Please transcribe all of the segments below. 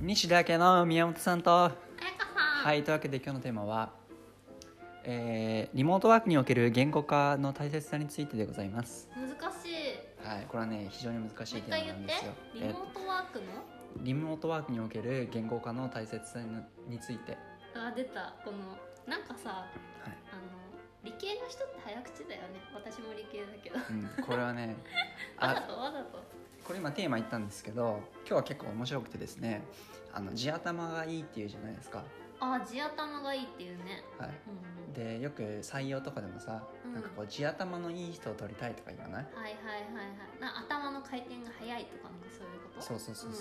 西田家の宮本さんと、 彩香さん。 はい、というわけで今日のテーマは、リモートワークにおける言語化の大切さについてでございます。 難しい。 はい、これはね非常に難しいテーマなんですよ。 リモートワークの、 リモートワークにおける言語化の大切さについて。 出た。このなんかさ、 はい、 理系の人って早口だよね。私も理系だけど、 これはねわざとわざと。 これ今テーマ言ったんですけど、今日は結構面白くてですね、地頭がいいっていうじゃないですか。 地頭がいいっていうね。 はい、でよく採用とかでもさ、なんかこう地頭のいい人を取りたいとか言わない？ はいはいはいはい。頭の回転が速いとかなんかそういうこと？ そう、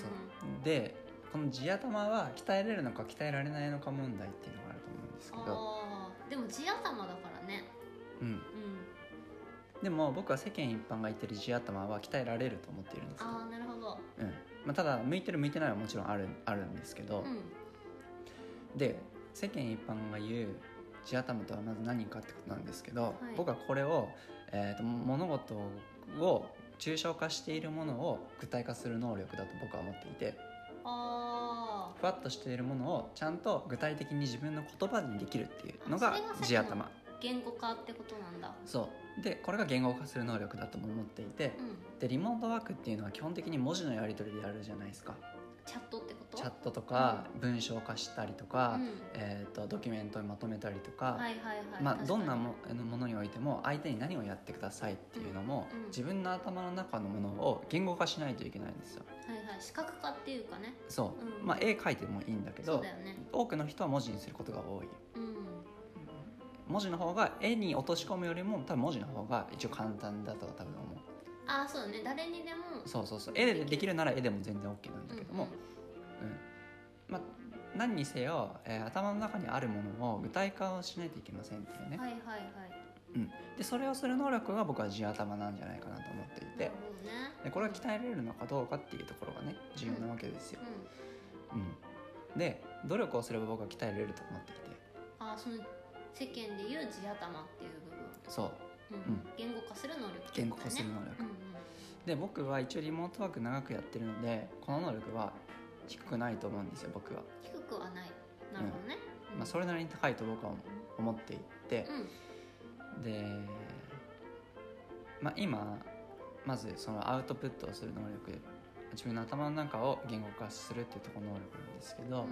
でこの地頭は鍛えれるのか鍛えられないのか問題っていうのがあると思うんですけど、 でも地頭だからね。 でも僕は世間一般が言ってる地頭は鍛えられると思っているんですよ。 なるほど。 ただ向いてる向いてないはもちろんあるんですけど、で世間一般が言う地頭とはまず何かってことなんですけど、僕はこれを、物事を抽象化しているものを具体化する能力だと僕は思っていて、ふわっとしているものをちゃんと具体的に自分の言葉にできるっていうのが地頭。 言語化ってことなんだ。 そうで、これが言語化する能力だとも思っていて、でリモートワークっていうのは基本的に文字のやり取りでやるじゃないですか。 チャットってこと？ チャットとか、文章化したりとか、ドキュメントにまとめたりとか、どんなものにおいても相手に何をやってくださいっていうのも、自分の頭の中のものを言語化しないといけないんですよ。 視覚化っていうかね。 そう、絵描いてもいいんだけど、多くの人は文字にすることが多い。文字の方が絵に落とし込むよりも多分文字の方が一応簡単だと多分思う。 そうだね、誰にでも。 そう絵でできるなら絵でも全然 OK なんだけども、何にせよ、頭の中にあるものを具体化をしないといけませんっていうね。でそれをする能力が僕は地頭なんじゃないかなと思っていて、でこれが鍛えられるのかどうかっていうところがね重要なわけですよ。で努力をすれば僕は鍛えられると思っていて、 その世間でいう地頭っていう部分。 そう、 言語化する能力、 言語化する能力、で僕は一応リモートワーク長くやってるのでこの能力は低くないと思うんですよ。僕は低くはない。なるほどね。 それなりに高いと僕は思っていて、で、今まずそのアウトプットをする能力、自分の頭の中を言語化するっていうところの能力なんですけど、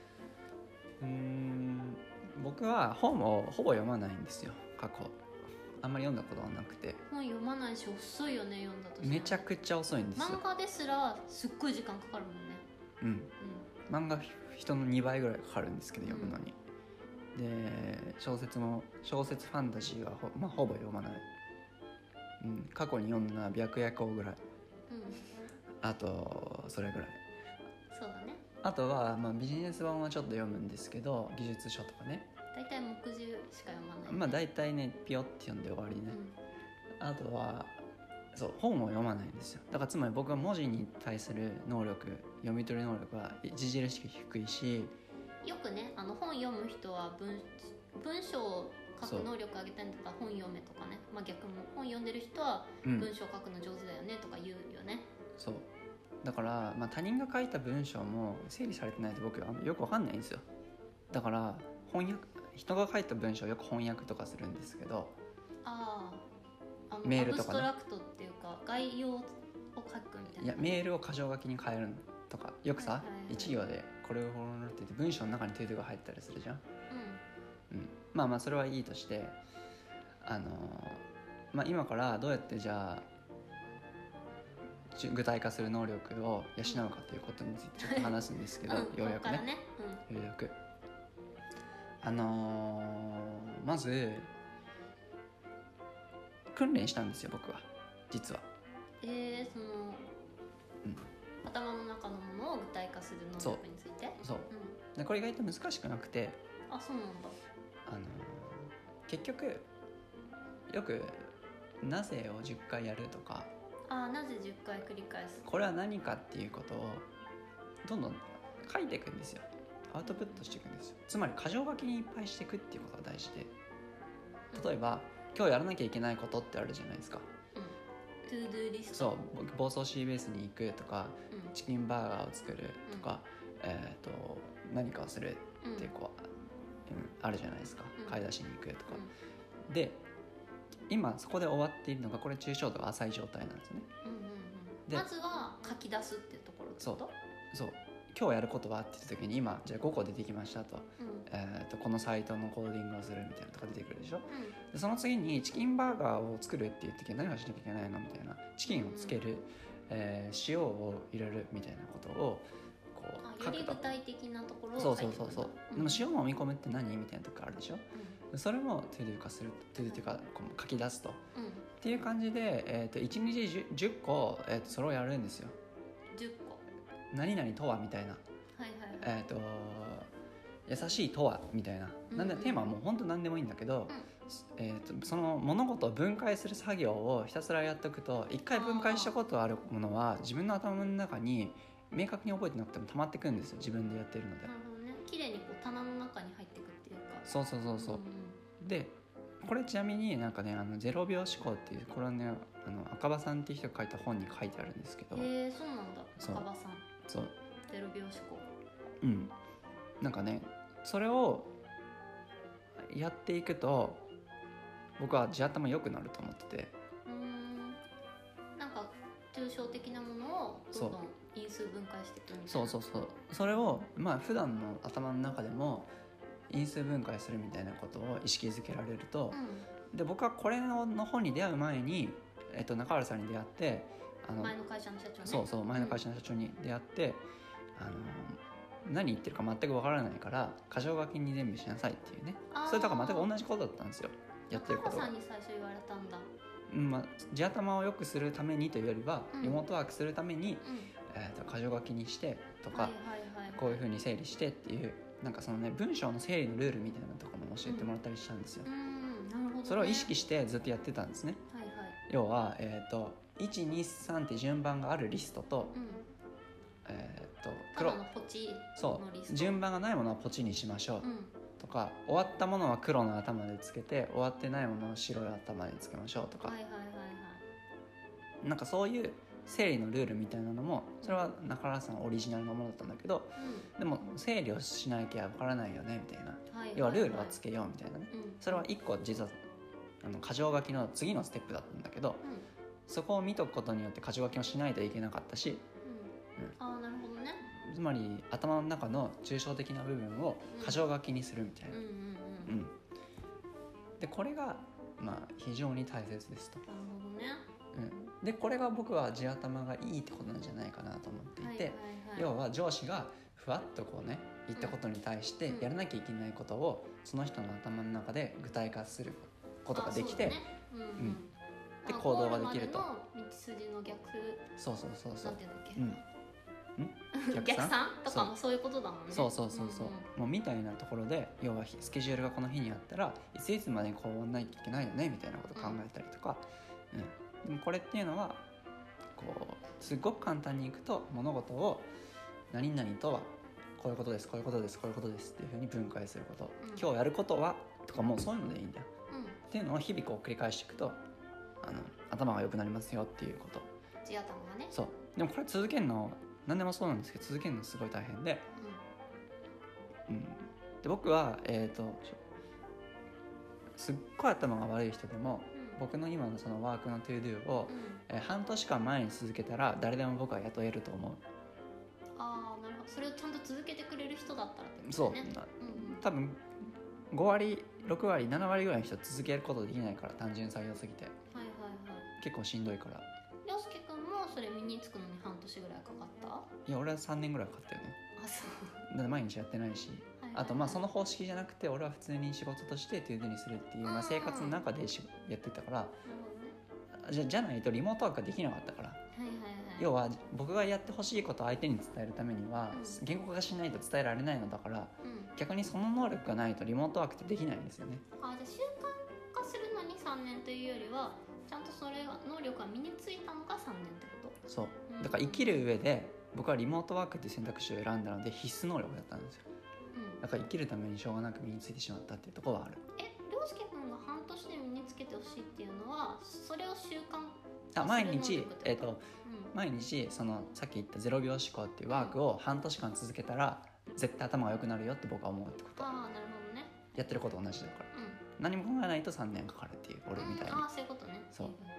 僕は本をほぼ読まないんですよ。過去あんまり読んだことはなくて。 本読まないし遅いよね、読んだとしても。 めちゃくちゃ遅いんですよ。 漫画ですらすっごい時間かかるもんね。 漫画人の2倍ぐらいかかるんですけど読むのに、で小説ファンタジーはほぼ読まない。過去に読んだのは白夜行ぐらい、あとそれぐらい。 そうだね。 あとは、ビジネス本はちょっと読むんですけど、技術書とかね。 大体目次しか読まない。 大体ねピヨって読んで終わりね。あとは本を読まないんですよ。だからつまり僕は文字に対する能力、読み取り能力は著しく低いし、 よくね本読む人は文章を書く能力上げたいんだったら本読めとかね、逆も本読んでる人は文章書くの上手だよねとか言うよね。 そうだから、他人が書いた文章も整理されてないと僕はよく分かんないんですよ。だから人が書いた文章をよく翻訳とかするんですけど、メールとかね、 アブストラクトっていうか概要を書くみたいな。 いやメールを箇条書きに変えるのとかよくさ、1行でこれをって言って文章の中に程度が入ったりするじゃん。それはいいとして、今からどうやってじゃあ具体化する能力を養うかということについてちょっと話すんですけど、ようやくね、ようやくまず訓練したんですよ僕は実は。 頭の中のものを具体化する能力について。 でこれ意外と難しくなくて、 そうなんだ。 結局よくなぜを10回やるとか、 なぜ10回繰り返す、 これは何かっていうことをどんどん書いていくんですよ。アウトプットしていくんですよ。つまり箇条書きにいっぱいしていくっていうことが大事で、例えば今日やらなきゃいけないことってあるじゃないですか。 トゥードゥーリスト。 そう、暴走シーベースに行くとか、チキンバーガーを作るとか、 何かをするってこう、あるじゃないですか、買い出しに行くとか、で今そこで終わっているのがこれ抽象度が浅い状態なんですね、 でまずは書き出すっていうところってこと？ そう今日やることはって言った時に今じゃあ5個出てきましたと、このサイトのコーディングをするみたいなとか出てくるでしょ、でその次にチキンバーガーを作るって言ってきて何をしなきゃいけないのみたいな、チキンをつける、塩を入れるみたいなことをこうより具体的なところを書いてくる。そうでも塩もみ込むって何みたいなとこあるでしょ、それもトゥードゥ化する、トゥードゥっていうかこう書き出すと、っていう感じで、1日 10個、それをやるんですよ。 10個何々とはみたいな、優しいとはみたいな、なんでテーマはもう本当何でもいいんだけど、その物事を分解する作業をひたすらやっておくと、一回分解したことあるものは自分の頭の中に明確に覚えてなくても溜まってくるんですよ、自分でやってるので。 なるほどね、綺麗にこう棚の中に入ってくっていうか。 そう、でこれちなみになんかね0秒思考っていう、これはね赤羽さんっていう人が書いた本に書いてあるんですけど。 そうなんだ。赤羽さん。 そう 0秒思考。 なんかねそれをやっていくと僕は地頭良くなると思ってて、 なんか抽象的なものをどんどん因数分解していくみたいな。 そうそれを普段の頭の中でも因数分解するみたいなことを意識づけられると、で僕はこれの本に出会う前に、中原さんに出会って、 前の会社の社長ね。 前の会社の社長に出会って、何言ってるか全く分からないから箇条書きに全部しなさいっていうね、それとか全く同じことだったんですよ、やってることが。 中原さんに最初言われたんだ。 地頭を良くするためにというよりは、リモートワークするために、箇条書きにしてとか、こういう風に整理してっていう、なんかそのね文章の整理のルールみたいなところも教えてもらったりしたんですよ。 なるほどね。 それを意識してずっとやってたんですね。要は、123って順番があるリストと、 黒のポチのリスト、 順番がないものはポチにしましょう、とか、終わったものは黒の頭でつけて終わってないものを白い頭でつけましょうとか、なんかそういう整理のルールみたいなのも、それは中原さんオリジナルのものだったんだけど、でも整理をしなきゃわからないよねみたいな、要はルールはつけようみたいなね、それは1個実は箇条書きの次のステップだったんだけど、そこを見とくことによって箇条書きをしないといけなかったし、 なるほどね。 つまり頭の中の抽象的な部分を箇条書きにするみたいな、でこれが非常に大切ですと。 なるほどね。 でこれが僕は地頭がいいってことなんじゃないかなと思っていて、要は上司がふわっとこうね言ったことに対してやらなきゃいけないことをその人の頭の中で具体化することができて、で行動ができると。 道筋の逆、 そうなんていうんだっけ、逆算とかもそういうことだもんね。もうみたいなところで、要はスケジュールがこの日にあったらいついつまでにこう終わんないといけないよねみたいなことを考えたりとか、でもこれっていうのはこうすごく簡単にいくと、物事を何々とはこういうことです、こういうことです、こういうことですっていうふうに分解すること、今日やることはとかもうそういうのでいいんだよ、っていうのを日々こう繰り返していくと頭が良くなりますよっていうこと。 地頭がね。 そうでもこれ続けるの何でもそうなんですけど、続けるのすごい大変で、で僕はすっごい頭が悪い人でも、僕の今のそのワークのトゥードゥを、半年間前に続けたら誰でも僕は雇えると思う。 なるほど。それをちゃんと続けてくれる人だったらってことね。そう、 多分5割6割7割ぐらいの人は続けることできないから、単純作業すぎて、結構しんどいから。 涼介くんもそれ身につくのに半年ぐらいかかった？ いや俺は3年ぐらいかかったよね。 そうだって毎日やってないし、あとその方式じゃなくて俺は普通に仕事としてトゥードゥにするっていう、生活の中でやってたから、じゃないとリモートワークができなかったから、要は僕がやってほしいことを相手に伝えるためには、言語化しないと伝えられないのだから、逆にその能力がないとリモートワークってできないんですよね。 じゃあ習慣化するのに3年というよりは、ちゃんとそれが能力が身についたのが3年ってこと？ そうだから生きる上で僕はリモートワークっていう選択肢を選んだので必須能力だったんですよ、だから生きるためにしょうがなく身についてしまったっていうところはある。 涼介くんが半年して身につけてほしいっていうのは、それを習慣毎日毎日そのさっき言った0秒思考っていうワークを半年間続けたら絶対頭が良くなるよって僕は思うってこと。 ああ、なるほどね。 やってること同じだから、何も考えないと3年かかるっていう、俺みたいに。 ああ、そういうことね。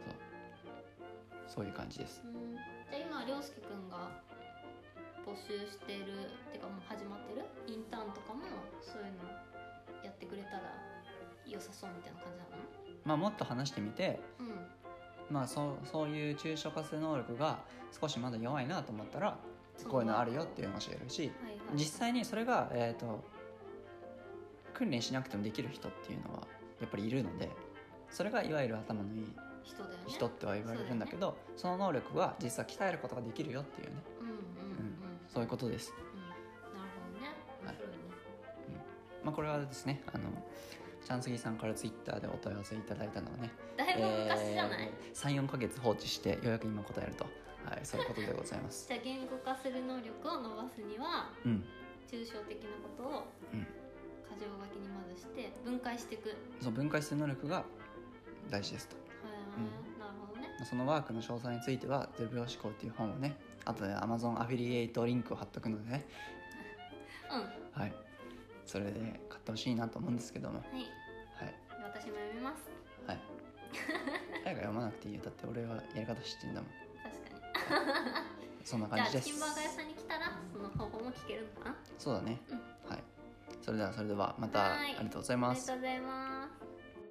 そういう感じです。 じゃあ今涼介くんが募集してるっていうかもう始まってるインターンとかもそういうのやってくれたら良さそうみたいな感じなの？ まあもっと話してみて、まあそういう抽象化する能力が少しまだ弱いなと思ったらこういうのあるよっていうのを教えるし、実際にそれが訓練しなくてもできる人っていうのはやっぱりいるので、それがいわゆる頭のいい人っては言われるんだけど、その能力は実は鍛えることができるよっていうね、そういうことです。 なるほどね。面白いね。 まあこれはですね、チャンスギーさんからツイッターでお問い合わせいただいたのはね、 だいぶ昔じゃない？ 3,4 ヶ月放置してようやく今答えると、そういうことでございます。 じゃあ言語化する能力を伸ばすには、抽象的なことを箇条書きにまずして分解していく。 そう、分解する能力が大事ですと。 なるほどね。 そのワークの詳細については0秒思考っていう本をね、あとで Amazon アフィリエイトリンクを貼っとくのでね、はい、それで買ってほしいなと思うんですけども、はい、 私も読みます。 はい。早く読まなくていいよ、だって俺はやり方知ってんだもん。 確かに。 そんな感じです。 じゃあチキンバーガー屋さんに来たらその方法も聞けるのかな。 そうだね。はい。それではまたありがとうございます。 ありがとうございます。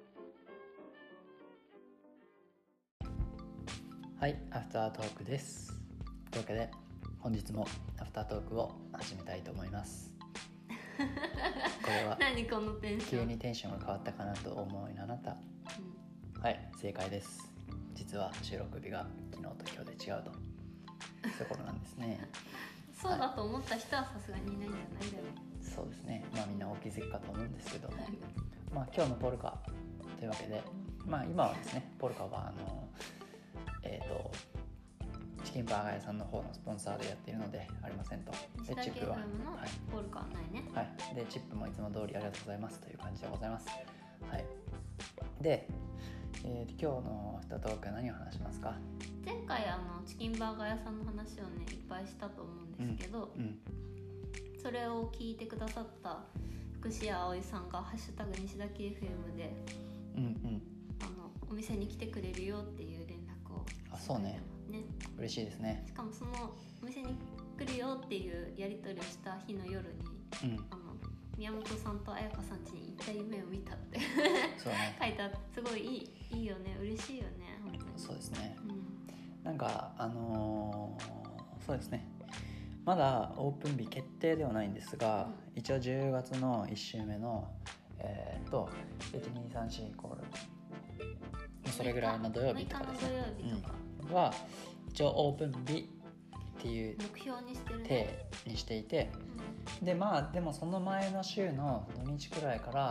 はい、アフタートークです。というわけで本日もアフタートークを始めたいと思います。これは何このテンション、 急にテンションが変わったかなと思いのあなた、はい、正解です。実は収録日が昨日と今日で違うとそういうことなんですね。 そうだと思った人はさすがにいないんじゃないだろう。 そうですね。まあみんなお気づきかと思うんですけども、まあ今日のポルカというわけで、まあ今はですね、ポルカはチキンバーガー屋さんの方のスポンサーでやっているのでありませんと。 でチップはポルカはないね。 はい。でチップもいつも通りありがとうございますという感じでございます。はい。で、今日のアフタートークは何を話しますか？ 前回チキンバーガー屋さんの話をねいっぱいしたと思うんですけど、それを聞いてくださった福士や葵さんがハッシュタグ西崎 FM で、お店に来てくれるよっていう連絡を。 そうね。嬉しいですね。 しかもそのお店に来るよっていうやり取りをした日の夜に、宮本さんと彩香さん家に行った夢を見たってそう、ね、書いてあって、すごいいいよね、嬉しいよね、本当に。 そうですね、なんかそうですね、まだオープン日決定ではないんですが、一応10月の1週目の12345それぐらいの土曜日とかですね、は一応オープン日っていう目標にしてる体にしていて、ででもその前の週の土日くらいから、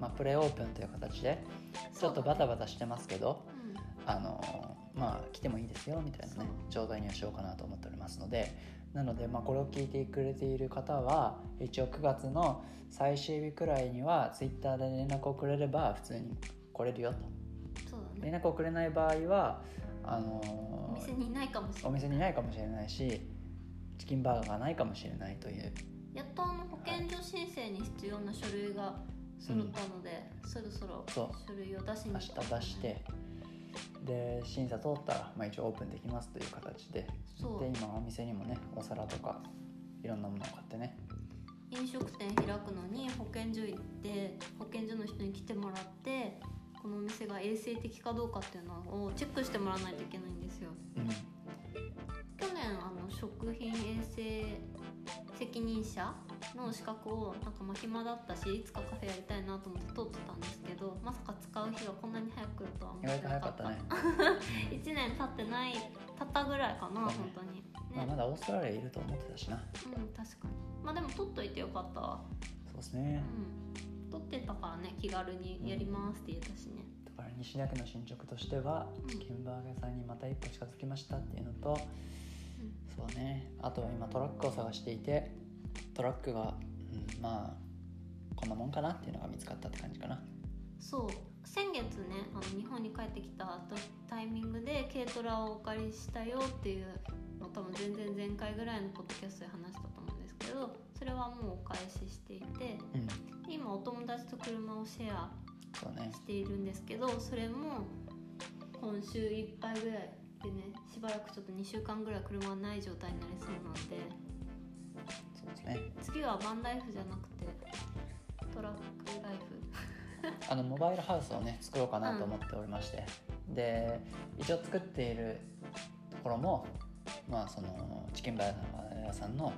プレオープンという形でちょっとバタバタしてますけど、来てもいいですよみたいなね状態にはしようかなと思っておりますので、なのでこれを聞いてくれている方は一応9月の最終日くらいにはツイッターで連絡をくれれば普通に来れるよと。 そうだね、 連絡をくれない場合はお店にいないかもしれない、 お店にいないかもしれないし、チキンバーガーがないかもしれないという。 やっと保健所申請に必要な書類が揃ったので、そろそろ書類を出しに明日出して、で審査通ったら、一応オープンできますという形で、で今お店にもねお皿とかいろんなものを買ってね、 飲食店開くのに保健所行って保健所の人に来てもらって、このお店が衛生的かどうかっていうのをチェックしてもらわないといけないんですよ。去年食品衛生責任者の資格を暇だったし、いつかカフェやりたいなと思って通ってたんですけど、まさか使う日がこんなに早く来るとは思ってなかった。 意外と早かったね1年経ったぐらいかな、本当に、 まだオーストラリアいると思ってたしな。 確かに。でも取っといてよかったわ。 そうですね、 取ってたからね、気軽にやりますって言えたしね。 だから西田家の進捗としては、チキンバーガー屋さんにまた一歩近づきましたっていうのと、そうね、あとは今トラックを探していて、トラックがこんなもんかなっていうのが見つかったって感じかな。 そう先月ね日本に帰ってきたタイミングで軽トラをお借りしたよっていうの多分全然前回ぐらいのポッドキャストで話したと思うんですけど、それはもうお返ししていて、今お友達と車をシェアしているんですけど、それも今週いっぱいぐらいでね、しばらくちょっと2週間ぐらい車がない状態になりそうなので、 そうですね、 次はバンライフじゃなくてトラックライフモバイルハウスをね作ろうかなと思っておりまして、で一応作っているところもそのチキンバーガー屋さんの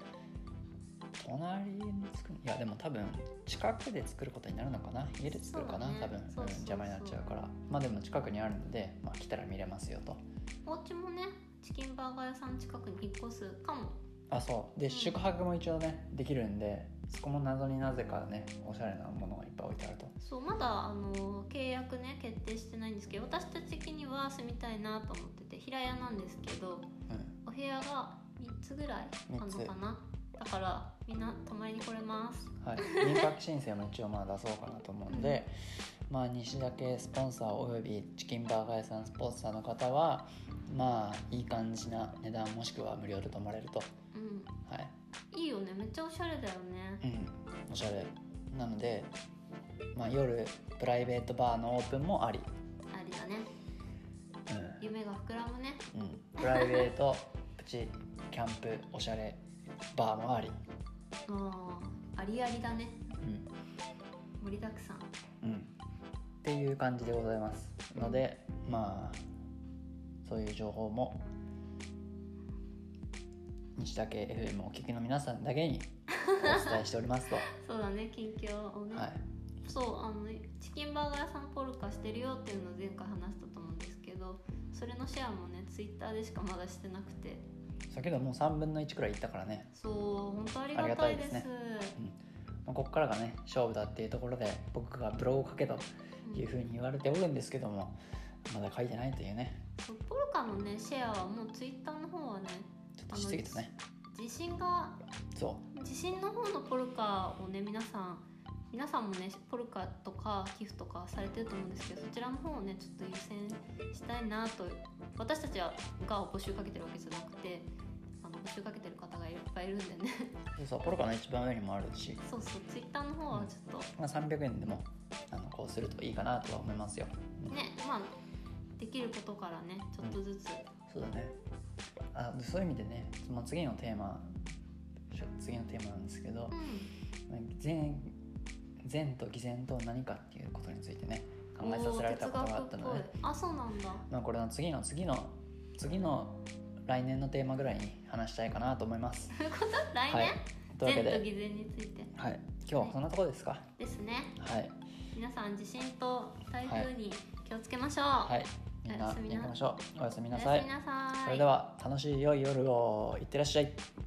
隣に作る、いやでも多分近くで作ることになるのかな、家で作るかな、多分邪魔になっちゃうから、でも近くにあるので、来たら見れますよと。 お家もねチキンバーガー屋さん近くに引っ越すかも。 そうで、宿泊も一応ねできるんで、そこも謎になぜかねおしゃれなものがいっぱい置いてあると。 そうまだ契約ね決定してないんですけど、私たち的には住みたいなと思ってて、平屋なんですけど、お部屋が3つぐらいあるのかな。だからみんな泊まりに来れます。 入泊申請も一応出そうかなと思うんで、西岳スポンサーおよびチキンバーガー屋さんスポンサーの方はいい感じな値段もしくは無料で泊まれると。いいよね、めっちゃおしゃれだよね。 おしゃれなので、夜プライベートバーのオープンもありだね。夢が膨らむね。 プライベートプチキャンプおしゃれバーもあり。 ありありだね。盛りだくさん。 っていう感じでございますので、そういう情報も西岳 FM をお聞きの皆さんだけにお伝えしておりますと。 そうだね、近況をね。そうチキンバーガー屋さんポルカしてるよっていうのを前回話したと思うんですけど、それのシェアもねツイッターでしかまだしてなくて。 先ほどもう3分の1くらいいったからね。 そう本当ありがたいです。 ここからがね勝負だっていうところで、僕がブログを書けというふうに言われておるんですけども、まだ書いてないというね。 ポルカのねシェアはもうツイッターの方はねちょっとしすぎたね。 自信の方のポルカをね皆さんもねポルカとか寄付とかされてると思うんですけど、そちらの方をねちょっと優先したいなと。私たちが募集かけてるわけじゃなくて、募集かけてる方がいっぱいいるんでね。 ポルカの一番上にもあるし、 そうツイッターの方はちょっと、 300円でもこうするといいかなとは思いますよ。 ね、できることからねちょっとずつ。 そうだね。そういう意味でね、次のテーマなんですけど、善と偽善と何かっていうことについてね考えさせられたことがあったので、 そうなんだ。 これの次の来年のテーマぐらいに話したいかなと思います。 そういうこと？来年？というわけで善と偽善について。 今日はそんなところですか？ ですね。皆さん地震と台風に気をつけましょう。 みんな行きましょう。おやすみなさい。 おやすみなさい。 それでは楽しい良い夜をいってらっしゃい。